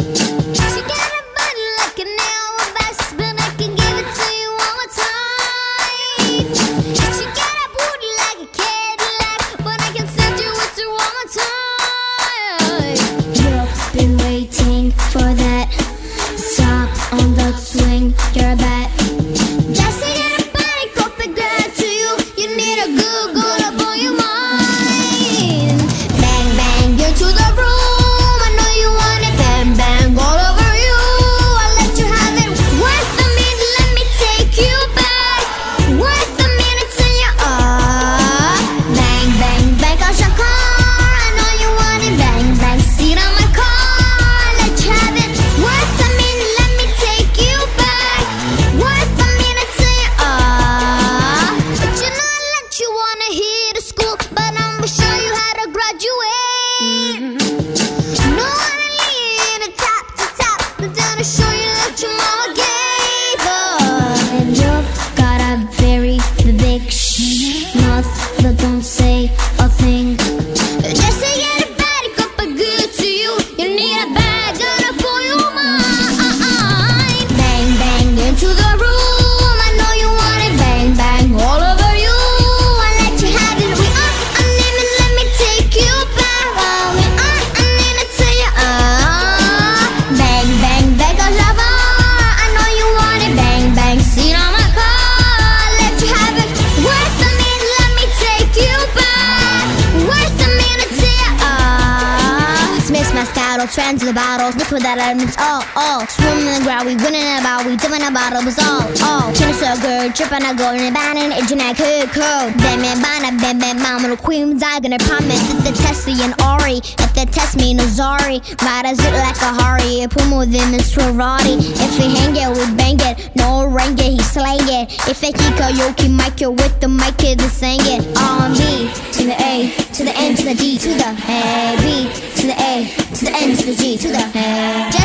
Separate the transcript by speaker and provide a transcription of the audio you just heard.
Speaker 1: She got a body like an hourglass, but I can give it to you one more time. She got a booty like a Cadillac, but I can send you it to one more time. You've been waiting for that. Stop on the swing, you're a bat. Just to get a body copy girl to you, you need a good girl up on your mind. Bang bang, get to the room, I know you want it. Bang bang, all over you, I'll let you have it. Worth a minute, let me take you back. Worth a minute till you're up. Bang bang, back out your car, I know you want it. Bang bang, seat on my car, I'll let you have it. Worth a minute, let me take you back. Worth a minute till you're up. But you know I let you wanna hit the school, but I'ma show you how to graduate. No one lead the top to top, but then I'll show you what your mama gave us. And you've got a very big mouth, but don't say a thing. Just to get a body cup of good to you, you need a bad girl to pull you mine. Bang bang into the room, I know you want it. Bang bang all over you, I let you have it. We are unlimited, let me take you back. We are unlimited till you bang bang, back out your bar, I know you want it. Bang bang, seat on my car, let you have it. Worth a minute, let me take you back. Worth a minute till you Smith Moscato, trends to the bottles, liquid that elements, all. Swimming in the ground, we winning about, we dipping a bottle, was all. Chin so good, dripping a gold and banning, edging that good code. Bam bam bana, bam bam bam, little queen diagon, I promise. It's the Tessie and Ori, if the test me no Zari. Ride as it like a Hari, put more than Miss Ferrari. If we hang it, we bang it, no rank it, he slang it. If I kick a yoki mic it with the mic it, the sing it. R&B, to the A, to the N, to the D, to the A, B, to the A, to the N, to the G, to the A.